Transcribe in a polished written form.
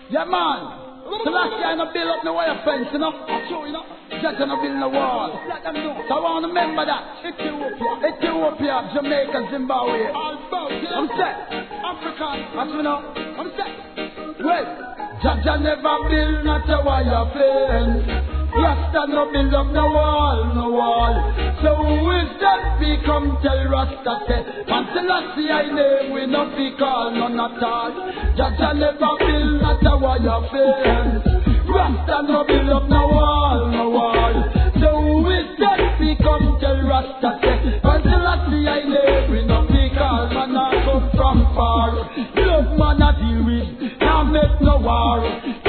Yeah, man. So last year I no build up no wire fence, you know. True, you know. Just no build no wall. Let them know. So I want to remember that. Ethiopia, Jamaica, Zimbabwe. All about, yeah. I'm set. African. That's me now. I'm set. Well, Jaja never build not a wire fence. Rasta no build up no wall. So who is that we come tell Rasta say, until I see I name we no be call none at all. Jaja never build not a wire fence. Rasta no build up no wall. So who is that we come tell Rasta say, until I see I name we no be call man I come from far. Love man I deal with, now make no war.